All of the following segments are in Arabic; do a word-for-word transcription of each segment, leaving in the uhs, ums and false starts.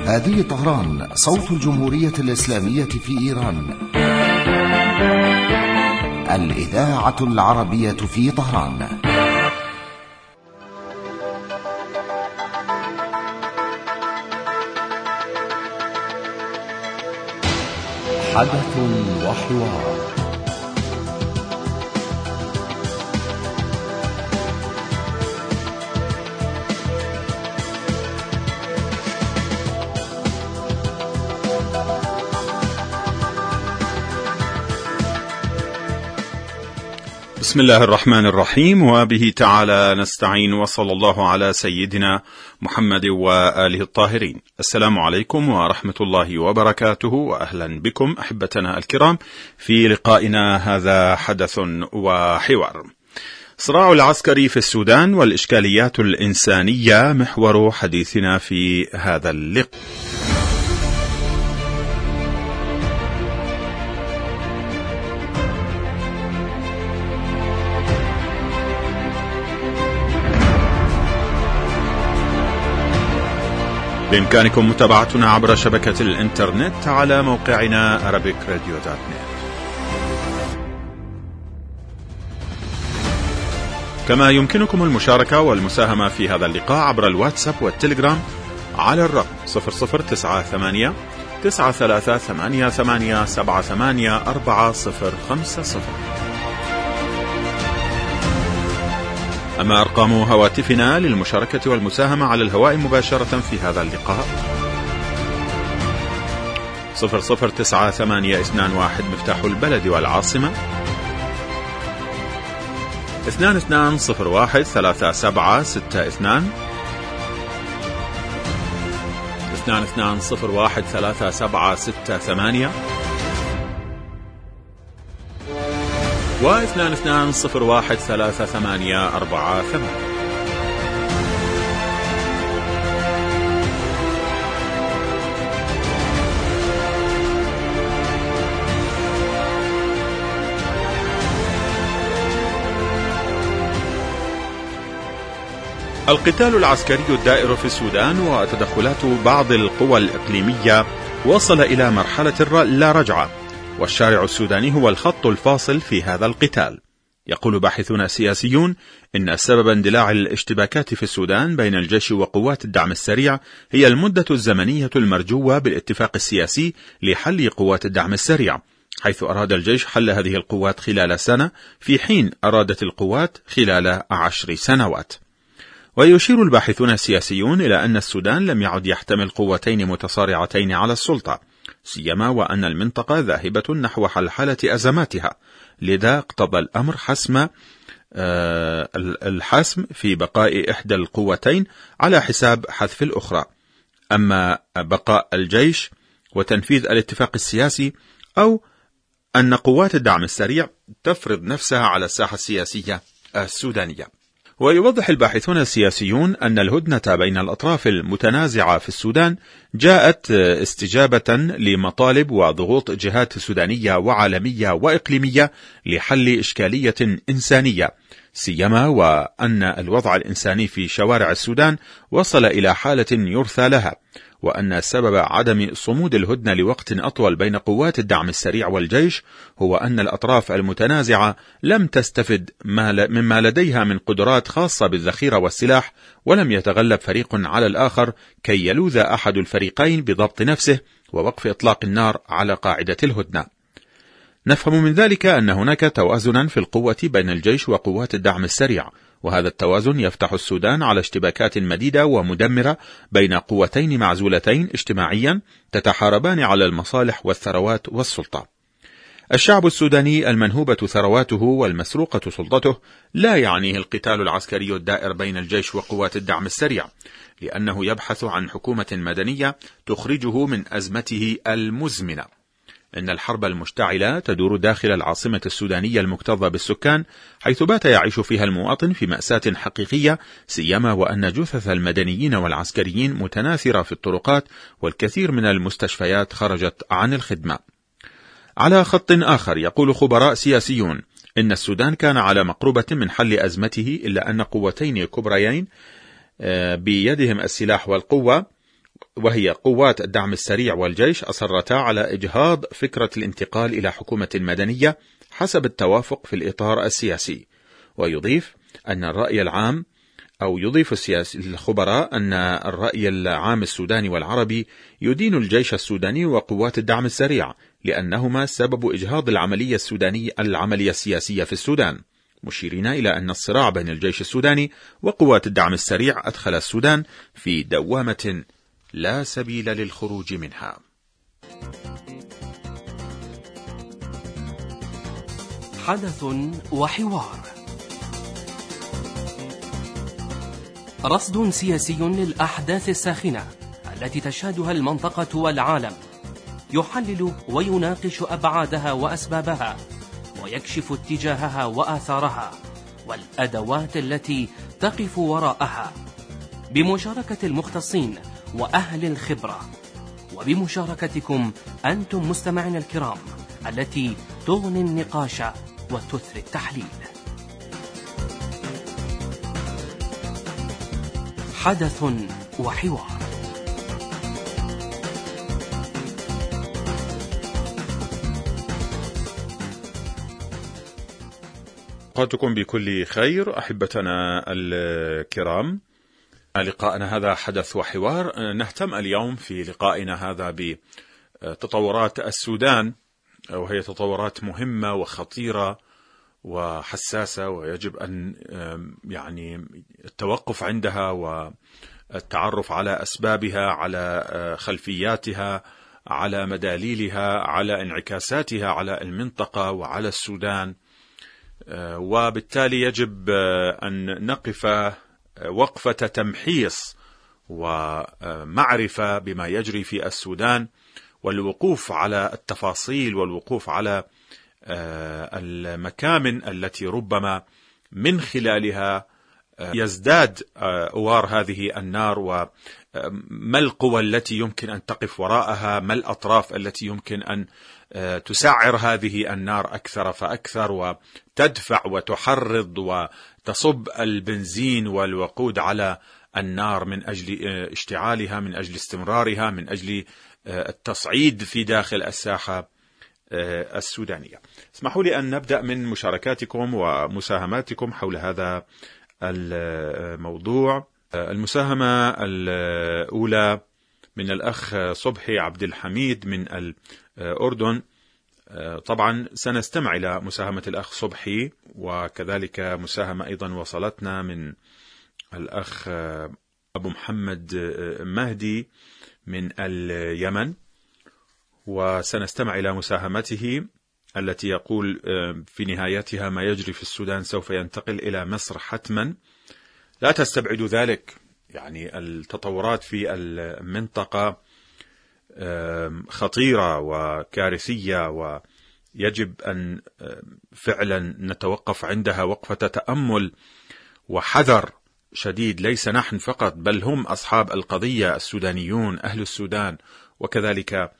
هذه طهران، صوت الجمهورية الإسلامية في إيران، الإذاعة العربية في طهران. حدث وحوار. بسم الله الرحمن الرحيم، وبه تعالى نستعين، وصلى الله على سيدنا محمد وآله الطاهرين. السلام عليكم ورحمة الله وبركاته، وأهلا بكم أحبتنا الكرام في لقائنا هذا حدث وحوار. صراع العسكري في السودان والإشكاليات الإنسانية محور حديثنا في هذا اللقاء. بإمكانكم متابعتنا عبر شبكة الإنترنت على موقعنا أرابيك راديو دوت نت، كما يمكنكم المشاركة والمساهمة في هذا اللقاء عبر الواتساب والتليجرام على الرقم صفر صفر تسعة ثمانية تسعة ثلاثة ثمانية ثمانية سبعة ثمانية أربعة صفر خمسة صفر. أما أرقام هواتفنا للمشاركة والمساهمة على الهواء مباشرة في هذا اللقاء صفر صفر تسعة ثمانية اثنان واحد مفتاح البلد والعاصمة، اثنان اثنان صفر واحد ثلاثة سبعة ستة اثنان، اثنان اثنان صفر واحد ثلاثة سبعة ستة ثمانية، واثنان اثنان صفر واحد ثلاثة ثمانية أربعة ثمانية. القتال العسكري الدائر في السودان وتدخلات بعض القوى الإقليمية وصل إلى مرحلة لا رجعة، والشارع السوداني هو الخط الفاصل في هذا القتال. يقول باحثون سياسيون إن سبب اندلاع الاشتباكات في السودان بين الجيش وقوات الدعم السريع هي المدة الزمنية المرجوة بالاتفاق السياسي لحل قوات الدعم السريع، حيث أراد الجيش حل هذه القوات خلال سنة، في حين أرادت القوات خلال عشر سنوات. ويشير الباحثون السياسيون إلى أن السودان لم يعد يحتمل قوتين متصارعتين على السلطة، سيما وأن المنطقة ذاهبة نحو حلحلة أزماتها، لذا اقتضى الأمر حسم الحسم في بقاء إحدى القوتين على حساب حذف الأخرى. أما بقاء الجيش وتنفيذ الاتفاق السياسي، أو أن قوات الدعم السريع تفرض نفسها على الساحة السياسية السودانية. ويوضح الباحثون السياسيون أن الهدنة بين الأطراف المتنازعة في السودان جاءت استجابة لمطالب وضغوط جهات سودانية وعالمية وإقليمية لحل إشكالية إنسانية، سيما وأن الوضع الإنساني في شوارع السودان وصل إلى حالة يرثى لها، وأن سبب عدم صمود الهدنة لوقت أطول بين قوات الدعم السريع والجيش هو أن الأطراف المتنازعة لم تستفد مما لديها من قدرات خاصة بالذخيرة والسلاح، ولم يتغلب فريق على الآخر كي يلوذ أحد الفريقين بضبط نفسه ووقف إطلاق النار على قاعدة الهدنة. نفهم من ذلك أن هناك توازنا في القوة بين الجيش وقوات الدعم السريع، وهذا التوازن يفتح السودان على اشتباكات مديدة ومدمرة بين قوتين معزولتين اجتماعيا تتحاربان على المصالح والثروات والسلطة. الشعب السوداني المنهوبة ثرواته والمسروقة سلطته لا يعنيه القتال العسكري الدائر بين الجيش وقوات الدعم السريع، لأنه يبحث عن حكومة مدنية تخرجه من أزمته المزمنة. إن الحرب المشتعلة تدور داخل العاصمة السودانية المكتظة بالسكان، حيث بات يعيش فيها المواطن في مأساة حقيقية، سيما وأن جثث المدنيين والعسكريين متناثرة في الطرقات، والكثير من المستشفيات خرجت عن الخدمة. على خط آخر يقول خبراء سياسيون إن السودان كان على مقربة من حل أزمته، إلا أن قوتين كبريين بيدهم السلاح والقوة وهي قوات الدعم السريع والجيش، أصرتا على إجهاض فكرة الانتقال إلى حكومة مدنية حسب التوافق في الإطار السياسي. ويضيف أن الرأي العام أو يضيف السياسي الخبراء أن الرأي العام السوداني والعربي يدين الجيش السوداني وقوات الدعم السريع لأنهما سبب إجهاض العملية السودانية العملية السياسية في السودان، مشيرين إلى أن الصراع بين الجيش السوداني وقوات الدعم السريع أدخل السودان في دوامة لا سبيل للخروج منها. حدث وحوار، رصد سياسي للأحداث الساخنة التي تشهدها المنطقة والعالم، يحلل ويناقش أبعادها وأسبابها، ويكشف اتجاهها وآثارها والأدوات التي تقف وراءها، بمشاركة المختصين وأهل الخبرة، وبمشاركتكم أنتم مستمعين الكرام التي تغني النقاش وتثري التحليل. حدث وحوار. أوقاتكم بكل خير أحبتنا الكرام. لقاءنا هذا حدث وحوار. نهتم اليوم في لقائنا هذا بتطورات السودان، وهي تطورات مهمة وخطيرة وحساسة، ويجب أن يعني التوقف عندها والتعرف على أسبابها، على خلفياتها، على مداليلها، على انعكاساتها على المنطقة وعلى السودان. وبالتالي يجب أن نقف وقفة تمحيص ومعرفة بما يجري في السودان، والوقوف على التفاصيل والوقوف على المكامن التي ربما من خلالها يزداد أوار هذه النار، وما القوى التي يمكن أن تقف وراءها، ما الأطراف التي يمكن أن تسعر هذه النار أكثر فأكثر وتدفع وتحرض وتصب البنزين والوقود على النار من أجل اشتعالها، من أجل استمرارها، من أجل التصعيد في داخل الساحة السودانية. اسمحوا لي أن نبدأ من مشاركاتكم ومساهماتكم حول هذا الموضوع. المساهمة الأولى من الأخ صبحي عبد الحميد من الأردن. طبعا سنستمع إلى مساهمة الأخ صبحي، وكذلك مساهمة أيضا وصلتنا من الأخ أبو محمد مهدي من اليمن، وسنستمع إلى مساهمته التي يقول في نهايتها: ما يجري في السودان سوف ينتقل إلى مصر حتما. لا تستبعدوا ذلك. يعني التطورات في المنطقة خطيرة وكارثية، ويجب أن فعلا نتوقف عندها وقفة تأمل وحذر شديد. ليس نحن فقط، بل هم أصحاب القضية، السودانيون، أهل السودان، وكذلك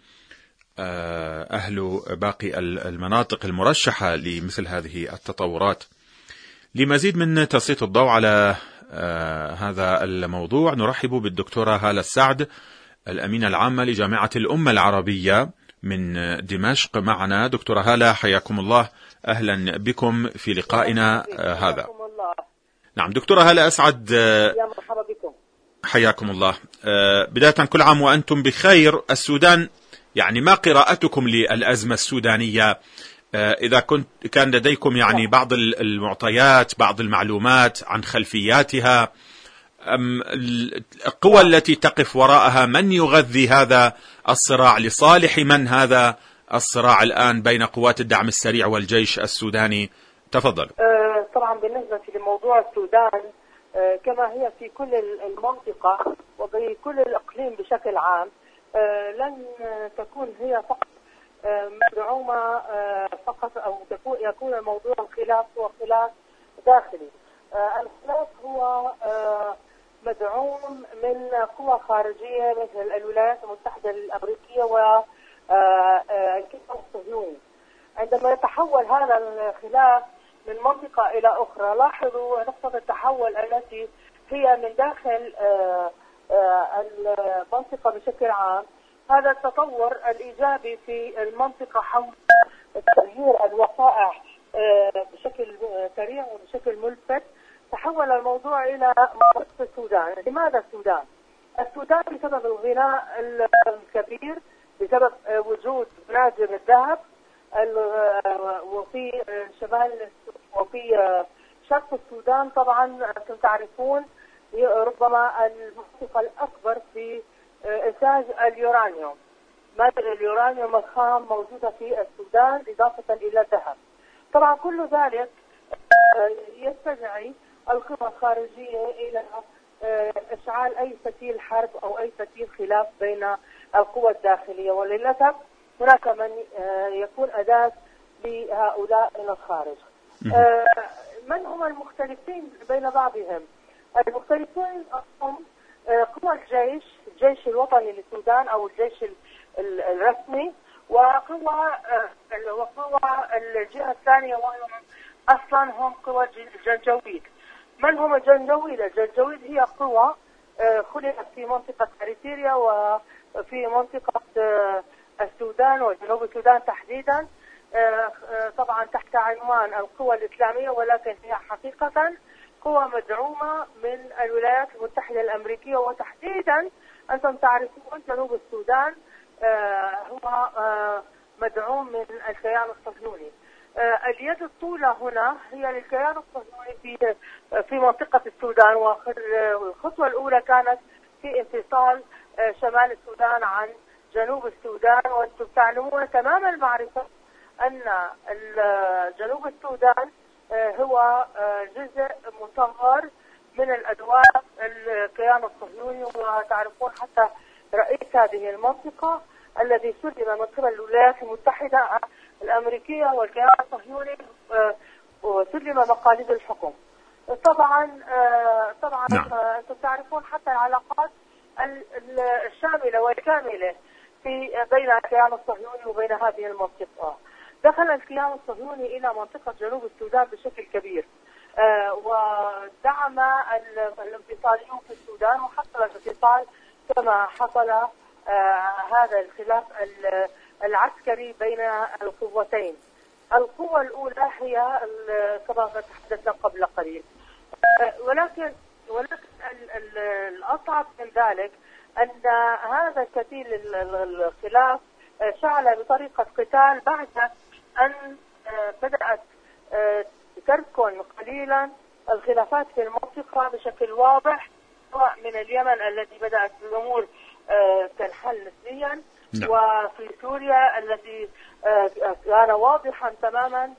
أهل باقي المناطق المرشحة لمثل هذه التطورات. لمزيد من تسليط الضوء على هذا الموضوع نرحب بالدكتورة هالة السعد، الأمينة العامة لجامعة الأمة العربية من دمشق. معنا دكتورة هالة، حياكم الله، أهلا بكم في لقائنا هذا. نعم دكتورة هالة، أسعد. يا مرحبا بكم. حياكم الله. بداية كل عام وأنتم بخير. السودان، يعني ما قراءتكم للأزمة السودانية؟ إذا كنت كان لديكم يعني بعض المعطيات، بعض المعلومات عن خلفياتها، القوى التي تقف وراءها، من يغذي هذا الصراع، لصالح من هذا الصراع الآن بين قوات الدعم السريع والجيش السوداني؟ تفضل. طبعا بالنسبة لموضوع السودان كما هي في كل المنطقة وبكل الإقليم بشكل عام، لن تكون هي فقط مدعومة فقط، أو يكون موضوع الخلاف هو خلاف داخلي. الخلاف هو مدعوم من قوى خارجية مثل الولايات المتحدة الأمريكية والكيان الصهيوني. عندما يتحول هذا الخلاف من منطقة إلى أخرى، لاحظوا نقطة التحول التي هي من داخل المنطقة بشكل عام. هذا التطور الإيجابي في المنطقة حول تغيير الوقائع بشكل سريع وبشكل ملفت تحول الموضوع إلى منطقة السودان. لماذا السودان؟ السودان بسبب الغناء الكبير، بسبب وجود مناجم الذهب وفي شمال وفي شرق السودان. طبعا أنتم تعرفون ربما المنطقة الأكبر في إنتاج اليورانيوم. مادة اليورانيوم الخام موجودة في السودان إضافة إلى الذهب. طبعا كل ذلك يستدعي القوى الخارجية إلى إشعال أي فتيل حرب أو أي فتيل خلاف بين القوى الداخلية، وللأسف هناك من يكون أداة لهؤلاء من الخارج. من هم المختلفين بين بعضهم؟ المختلفين هم قوى الجيش، الجيش الوطني للسودان أو الجيش الرسمي، وقوى وقوى الجهة الثانية وهم أصلا هم قوى الجنجويد. من هم الجنجويد؟ الجنجويد هي قوى خلقت في منطقة إريتريا وفي منطقة السودان وجنوب السودان تحديدا، طبعا تحت عنوان القوى الإسلامية، ولكن هي حقيقة قوى مدعومة من الولايات المتحدة الأمريكية، وتحديدا أنتم تعرفون جنوب السودان هو مدعوم من الكيان الصهيوني. اليد الطولة هنا هي للكيان الصهيوني في في منطقة السودان، والخطوة الأولى كانت في انفصال شمال السودان عن جنوب السودان. وأنتم تعلمون تمام المعرفة أن جنوب السودان هو جزء مصغر من الأدوار الكيان الصهيوني، وتعرفون حتى رئيس هذه المنطقة الذي سلم من قبل الولايات المتحدة الأمريكية والكيان الصهيوني وسلم مقاليد الحكم. طبعا طبعا انتم تعرفون حتى العلاقات الشاملة والكاملة في بين الكيان الصهيوني وبين هذه المنطقة. دخل الكيان الصهيوني إلى منطقة جنوب السودان بشكل كبير، ودعم الانفصاليون في السودان، وحصل الانفصال كما حصل هذا الخلاف العسكري بين القوتين. القوة الأولى هي كما تحدثنا قبل قليل، ولكن ولكن الأصعب من ذلك أن هذا الفتيل الخلاف شعل بطريقة قتال بعد أن بدأت تركن قليلا الخلافات في المنطقة بشكل واضح، سواء من اليمن الذي بدأت الأمور تنحل نسبيا، وفي سوريا الذي كان واضحا تماما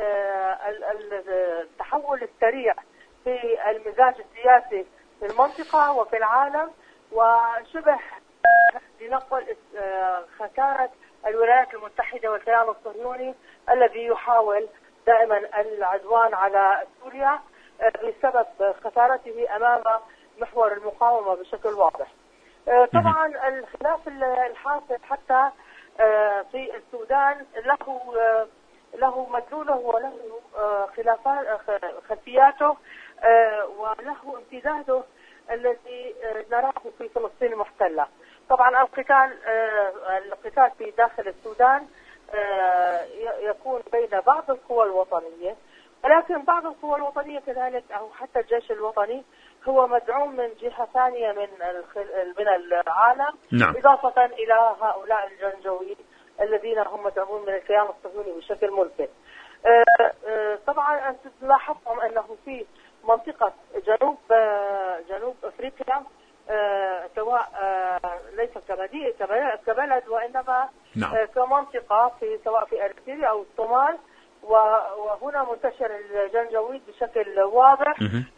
التحول السريع في المزاج السياسي في المنطقة وفي العالم، وشبه لنقل خسارة الولايات المتحدة والكيان الصهيوني الذي يحاول دائما العدوان على سوريا بسبب خسارته أمام محور المقاومة بشكل واضح. طبعا الخلاف الحاصل حتى في السودان له له مدلوله وله خلافات خلفياته وله امتداده الذي نراه في فلسطين المحتلة. طبعا القتال القتال في داخل السودان يكون بين بعض القوى الوطنية، ولكن بعض القوى الوطنية كذلك أو حتى الجيش الوطني هو مدعوم من جهة ثانية من من العالم. نعم. إضافة إلى هؤلاء الجنجويين الذين هم مدعومون من الكيان الصهيوني بشكل ملفت. طبعا أنتم لاحظتم أنه في منطقة جنوب جنوب أفريقيا سواء ليس كمدينة كبلد وإنما نعم. كمنطقة في سواء في أريتريا أو الصومال، وهنا منتشر الجنجويد بشكل واضح،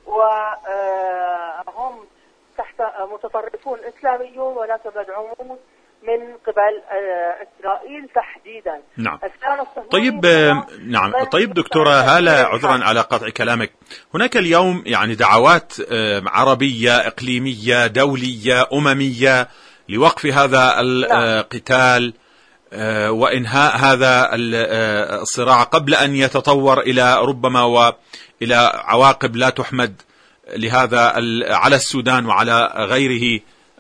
وهم تحت متطرفون إسلاميون ولكن مدعومون من قبل إسرائيل تحديدا. نعم. طيب نعم طيب دكتورة هالة، عذرا على قطع كلامك، هناك اليوم يعني دعوات عربية إقليمية دولية أممية لوقف هذا القتال وإنهاء هذا الصراع قبل أن يتطور إلى ربما وإلى عواقب لا تحمد لهذا على السودان وعلى غيره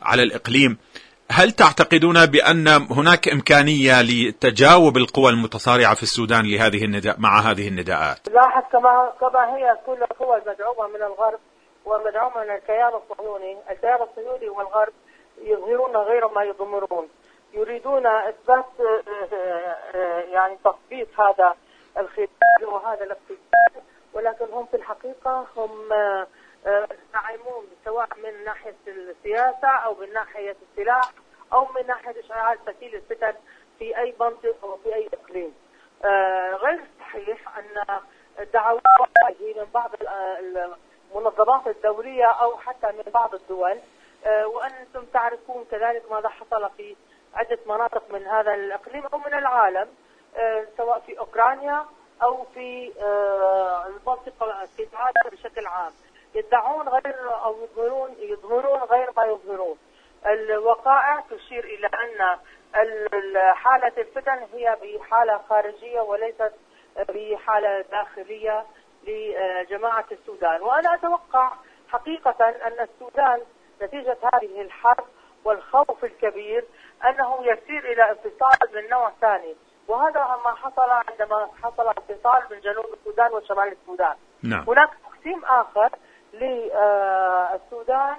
على الإقليم، هل تعتقدون بأن هناك إمكانية لتجاوب القوى المتصارعة في السودان لهذه النداء مع هذه النداءات؟ لاحظ كما كما هي كل القوى المدعومة من الغرب والمدعومة من الكيان الصهيوني، الكيان الصهيوني والغرب يظهرون غير ما يضمرون، يريدون إثبات يعني تطبيق هذا الخطاب وهذا الاقتصاد، ولكن هم في الحقيقة هم داعمون سواء من ناحية السياسة أو من ناحية السلاح أو من ناحية إشعاع فتيل الفتن في أي منطقة وفي أي إقليم. غير صحيح أن الدعوات من بعض المنظمات الدولية أو حتى من بعض الدول، وأنتم تعرفون كذلك ماذا حصل في عدة مناطق من هذا الإقليم أو من العالم، سواء في أوكرانيا أو في المنطقة في العالم بشكل عام. يدعون غير أو يظهرون يظهرون غير ما يظهرون. الوقائع تشير إلى أن حالة الفتن هي بحالة خارجية وليست بحالة داخلية لجماعة السودان، وأنا أتوقع حقيقة أن السودان نتيجة هذه الحرب والخوف الكبير أنه يسير إلى انفصال من نوع ثاني، وهذا ما حصل عندما حصل انفصال من جنوب السودان وشمال السودان. نعم. هناك تقسيم آخر للسودان،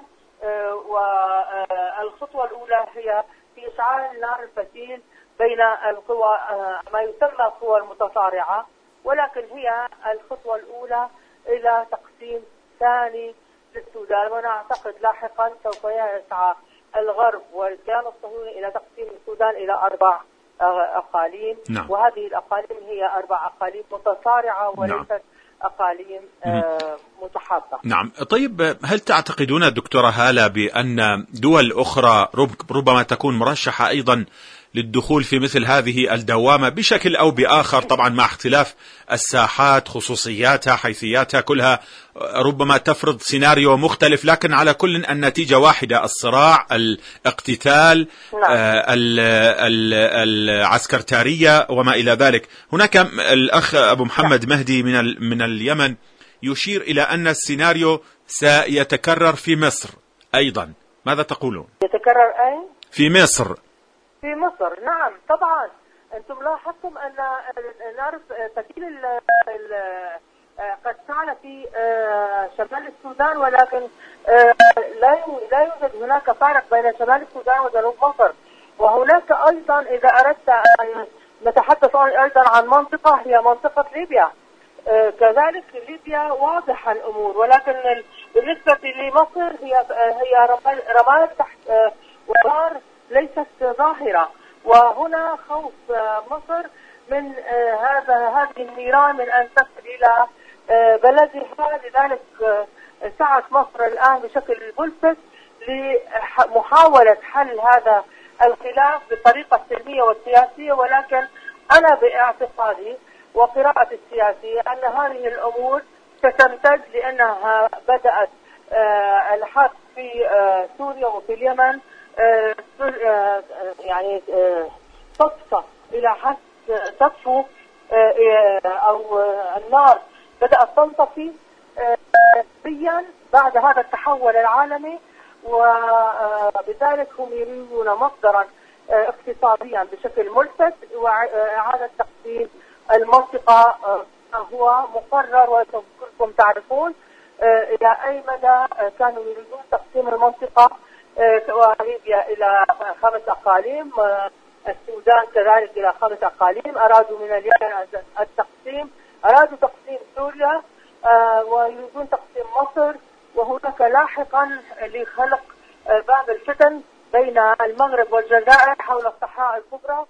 والخطوة الأولى هي في إشعال نار الفتيل بين القوى ما يسمى القوى المتصارعة، ولكن هي الخطوة الأولى إلى تقسيم ثاني للسودان، وأنا أعتقد لاحقا سوف يسعى الغرب والكيان الصهيوني إلى تقسيم السودان إلى أربع أقاليم. نعم. وهذه الأقاليم هي أربع أقاليم متصارعة وليست نعم. أقاليم آه متحابة. نعم. طيب، هل تعتقدون دكتورة هالة بأن دول أخرى ربما تكون مرشحة أيضا للدخول في مثل هذه الدوامة بشكل أو بآخر، طبعا مع اختلاف الساحات، خصوصياتها، حيثياتها، كلها ربما تفرض سيناريو مختلف، لكن على كل النتيجة واحدة: الصراع، الاقتتال، آه العسكرتارية وما إلى ذلك. هناك الأخ أبو محمد مهدي من من اليمن يشير إلى أن السيناريو سيتكرر في مصر أيضا، ماذا تقولون؟ يتكرر أين؟ في مصر. في مصر، نعم طبعا. أنتم لاحظتم أن نار فتيل قد شعل في شمال السودان، ولكن لا لا يوجد هناك فارق بين شمال السودان وجنوب مصر. وهناك أيضا إذا أردت أن نتحدث أيضا عن منطقة هي منطقة ليبيا، كذلك ليبيا واضحة الأمور، ولكن بالنسبة لمصر هي هي رمال تحت ونار ليست ظاهرة، وهنا خوف مصر من هذا هذه النيران من أن تصل إلى بلدها. لذلك سعت مصر الآن بشكل ملفت لمحاولة حل هذا الخلاف بالطريقة السلمية والسياسية، ولكن أنا باعتقادي وقراءة السياسية أن هذه الأمور ستمتد، لأنها بدأت الحرب في سوريا وفي اليمن يعني تصفى إلى حد تطفو، أو النار بدأت تنطفي سريا بعد هذا التحول العالمي، وبذلك هم يريدون مصدرا اقتصاديا بشكل ملفت وإعادة تقسيم المنطقة. هو مقرر وكلكم تعرفون إلى أي مدى كانوا يريدون تقسيم المنطقة، وليبيا إلى خمس أقاليم، السودان كذلك إلى خمس أقاليم، أرادوا من اليمن التقسيم، أرادوا تقسيم سوريا، ويريدون تقسيم مصر، وهناك لاحقا لخلق باب الفتن بين المغرب والجزائر حول الصحراء الكبرى.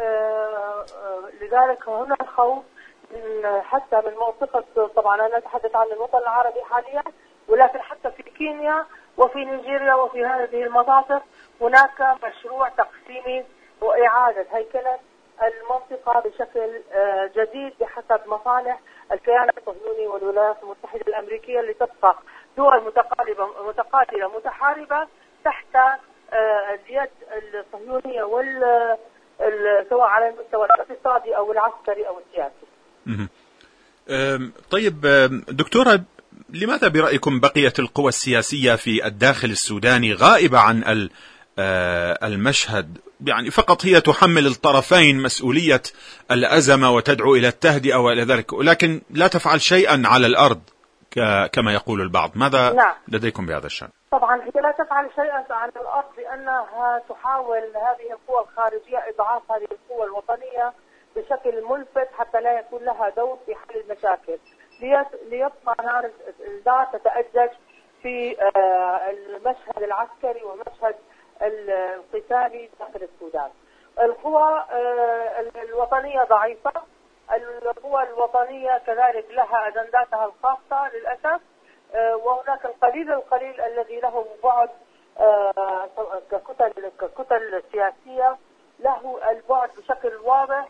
لذلك هنا الخوف حتى من منطقة، طبعا أنا أتحدث عن الوطن العربي حاليا، ولكن حتى في كينيا وفي نيجيريا وفي هذه المناطق هناك مشروع تقسيمي وإعادة هيكلة المنطقة بشكل جديد بحسب مصالح الكيان الصهيوني والولايات المتحدة الأمريكية، اللي تبقى دول متقاربة متقاتلة متحاربة تحت اليد الصهيونية وال سواء على المستوى الاقتصادي أو العسكري أو السياسي. طيب دكتورة، لماذا برأيكم بقيت القوى السياسية في الداخل السوداني غائبة عن المشهد؟ يعني فقط هي تحمل الطرفين مسؤولية الأزمة وتدعو إلى التهدئة وإلى ذلك، ولكن لا تفعل شيئا على الأرض كما يقول البعض. ماذا نعم. لديكم بهذا الشأن؟ طبعا هي لا تفعل شيئا على الأرض لأنها تحاول هذه القوى الخارجية إضعاف هذه القوى الوطنية بشكل ملفت حتى لا يكون لها دور في حل المشاكل، ليبقى نار النار تتأجج في المشهد العسكري ومشهد القتالي داخل السودان. القوى الوطنية ضعيفة، القوى الوطنية كذلك لها أجنداتها الخاصة للأسف، وهناك القليل القليل الذي له بعد ككتل ككتل سياسية له البعد بشكل واضح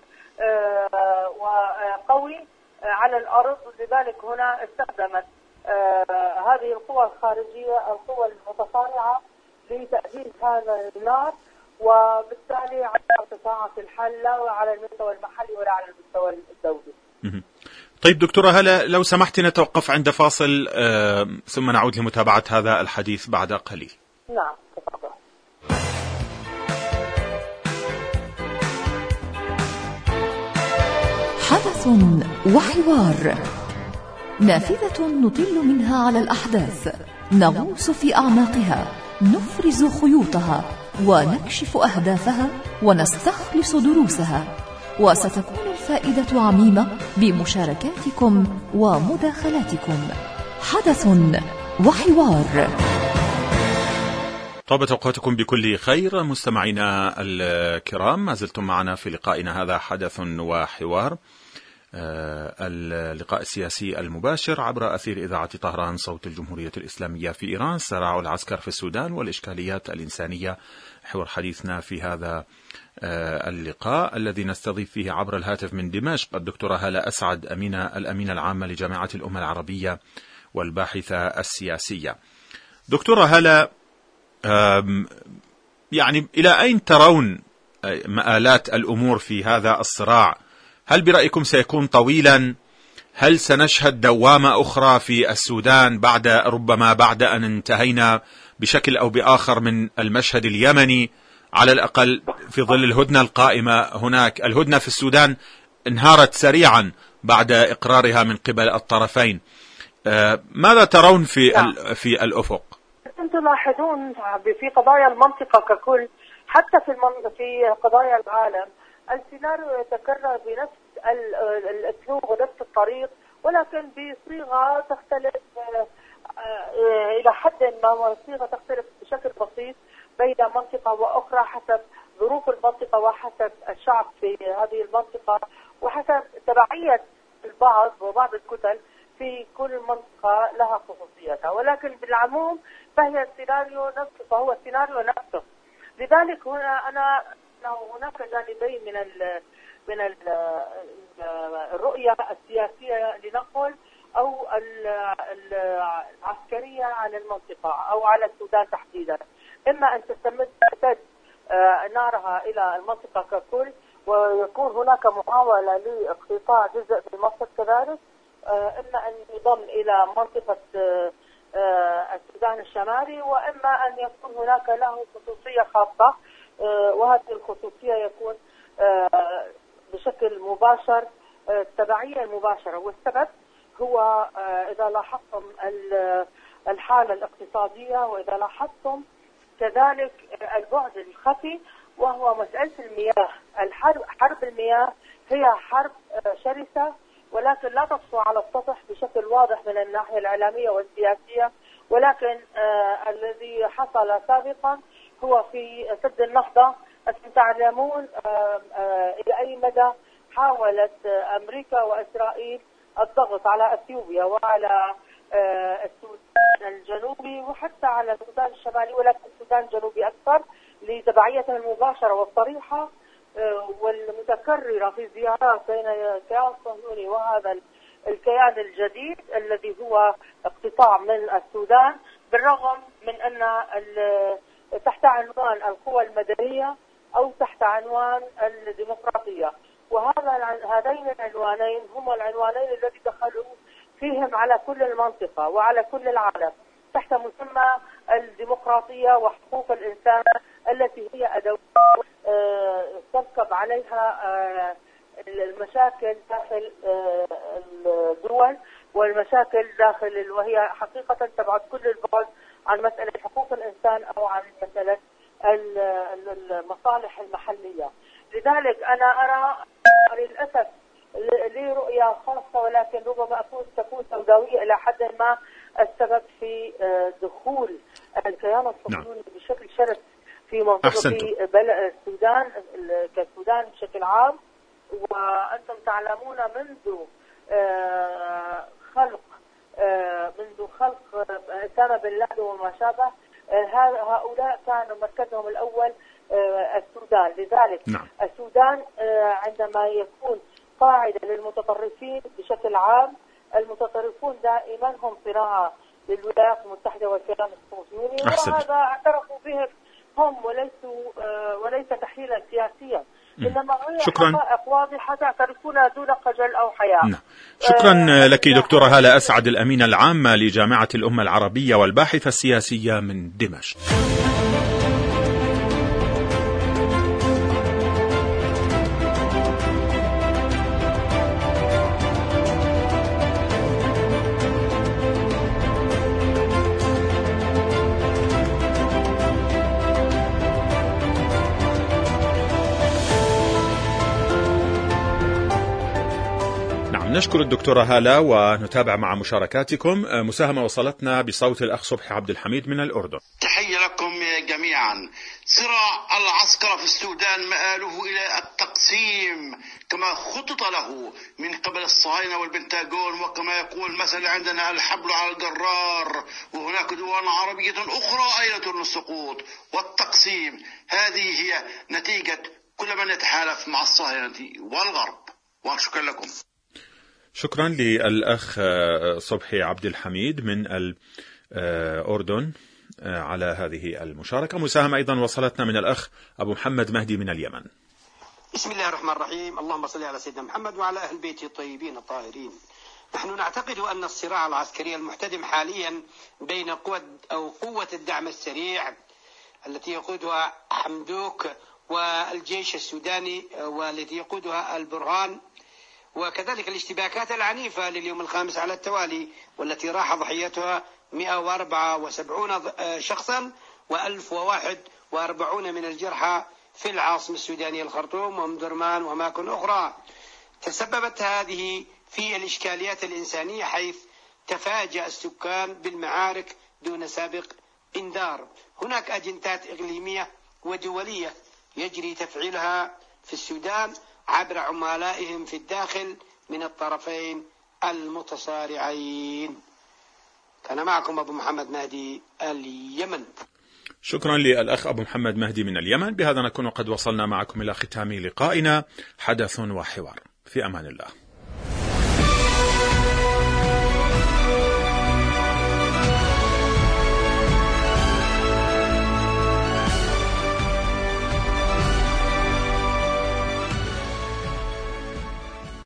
وقوي على الأرض. لذلك هنا استخدمت هذه القوى الخارجية القوى المتصارعة لتأجيج هذا النار، وبالتالي على ارتفاع في الحل لا على المستوى المحلي ولا على المستوى الدولي. طيب دكتورة هلا لو سمحت نتوقف عند فاصل آه ثم نعود لمتابعة هذا الحديث بعد قليل. نعم تفضل. حدث وحوار، نافذة نطل منها على الأحداث، نغوص في أعماقها، نفرز خيوطها ونكشف أهدافها ونستخلص دروسها، وستكون الفائدة عميمة بمشاركاتكم ومداخلاتكم. حدث وحوار. طابت أوقاتكم بكل خير مستمعينا الكرام، ما زلتم معنا في لقائنا هذا حدث وحوار، اللقاء السياسي المباشر عبر أثير إذاعة طهران صوت الجمهورية الإسلامية في إيران، صراع العسكر في السودان والإشكاليات الإنسانية، حوار حديثنا في هذا اللقاء الذي نستضيف فيه عبر الهاتف من دمشق الدكتورة هالة أسعد أمينة الأمينة العامة لجامعة الأمة العربية والباحثة السياسية. دكتورة هالة، يعني إلى أين ترون مآلات الأمور في هذا الصراع؟ هل برأيكم سيكون طويلا؟ هل سنشهد دوامة أخرى في السودان بعد ربما بعد أن انتهينا بشكل أو بآخر من المشهد اليمني، على الأقل في ظل الهدنة القائمة هناك؟ الهدنة في السودان انهارت سريعا بعد إقرارها من قبل الطرفين. ماذا ترون في في الأفق؟ أنتم تلاحظون في قضايا المنطقة ككل، حتى في المنطقة في قضايا العالم السيناريو يتكرر بنفس الأسلوب ونفس الطريق، ولكن بصيغة تختلف إلى حد ما، وصيغة تختلف بشكل بسيط بين منطقة وأخرى حسب ظروف المنطقة وحسب الشعب في هذه المنطقة وحسب تبعية البعض وبعض الكتل في كل منطقة لها خصوصيتها، ولكن بالعموم فهي السيناريو نفسه، فهو السيناريو نفسه. لذلك هنا أنا هناك جانبين من ال من ال الرؤية السياسية لنقل أو العسكرية على المنطقة أو على السودان تحديدا، إما أن تستمد نارها إلى المنطقة ككل ويكون هناك محاولة لاقتطاع جزء من مصر كذلك، إما أن يضم إلى منطقة السودان الشمالي، وإما أن يكون هناك له خصوصية خاصة، وهذه الخصوصية يكون بشكل مباشر تبعية مباشرة. والسبب هو إذا لاحظتم الحالة الاقتصادية، وإذا لاحظتم كذلك البعد الخفي وهو مسألة المياه. الحرب حرب المياه هي حرب شرسة، ولكن لا تطفو على السطح بشكل واضح من الناحية الإعلامية والسياسية، ولكن آه الذي حصل سابقا هو في سد النهضة. أنتم تعلمون آه آه إلى أي مدى حاولت آه أمريكا وإسرائيل الضغط على أثيوبيا وعلى آه السودان الجنوبي وحتى على السودان الشمالي، ولكن السودان الجنوبي أكثر لتبعيتها المباشرة والصريحة والمتكررة في زيارات بين الكيان الصهيوني وهذا الكيان الجديد الذي هو اقتطاع من السودان، بالرغم من أن تحت عنوان القوى المدنية أو تحت عنوان الديمقراطية. وهذا هذين العنوانين هما العنوانين الذي دخلوا فيهم على كل المنطقة وعلى كل العالم تحت مسمى الديمقراطية وحقوق الإنسان التي هي أدوات تركب عليها المشاكل داخل الدول والمشاكل داخل، وهي حقيقة تبعد كل البعد عن مسألة حقوق الإنسان أو عن مسألة المصالح المحلية. لذلك أنا أرى للأسف لي رؤية خاصة، ولكن ربما أكون تكون سوداوية إلى حد ما، السبب في دخول الكيان الصهيوني بشكل شرس في منطقة في السودان كالسودان بشكل عام. وأنتم تعلمون منذ خلق منذ خلق أسامة بن لادن وما شابه، هؤلاء كانوا مركزهم الأول السودان. لذلك نعم. السودان عندما يكون قاعدة للمتطرفين بشكل عام، المتطرفون دائما هم صراع للولايات المتحدة والكيان الصهيوني، وهذا اعترفوا به هم وليسوا وليس تحليلا سياسيا، إنما هي حقائق واضحة تعترفونها دون خجل أو حياء. نعم. شكرا آه لك دكتورة هالة أسعد، الأمينة العامة لجامعة الأمة العربية والباحثة السياسية من دمشق. نشكر الدكتورة هالة ونتابع مع مشاركاتكم. مساهمة وصلتنا بصوت الأخ صبحي عبد الحميد من الأردن. تحية لكم جميعا. صراع العسكرة في السودان مآله إلى التقسيم كما خطط له من قبل الصهاينة والبنتاغون، وكما يقول مثل عندنا الحبل على الجرار، وهناك دول عربية أخرى آيلة للسقوط. والتقسيم هذه هي نتيجة كل من يتحالف مع الصهاينة والغرب. وشكرا لكم. شكرا للأخ صبحي عبد الحميد من الأردن على هذه المشاركة. مساهمة أيضا وصلتنا من الأخ أبو محمد مهدي من اليمن. بسم الله الرحمن الرحيم. اللهم صل على سيدنا محمد وعلى أهل بيته الطيبين الطاهرين. نحن نعتقد أن الصراع العسكري المحتدم حاليا بين قوة أو قوة الدعم السريع التي يقودها حمدوك والجيش السوداني والتي يقودها البرهان، وكذلك الاشتباكات العنيفة لليوم الخامس على التوالي والتي راح ضحيتها مئة وأربعة وسبعين شخصا وألف وواحد وأربعون من الجرحى في العاصمة السودانية الخرطوم ومدرمان وأماكن أخرى. تسببت هذه في الإشكاليات الإنسانية، حيث تفاجأ السكان بالمعارك دون سابق إنذار. هناك أجندات إقليمية ودولية يجري تفعيلها في السودان عبر عملائهم في الداخل من الطرفين المتصارعين. كان معكم أبو محمد مهدي اليمن. شكرا للأخ أبو محمد مهدي من اليمن. بهذا نكون قد وصلنا معكم إلى ختام لقائنا حدث وحوار. في أمان الله.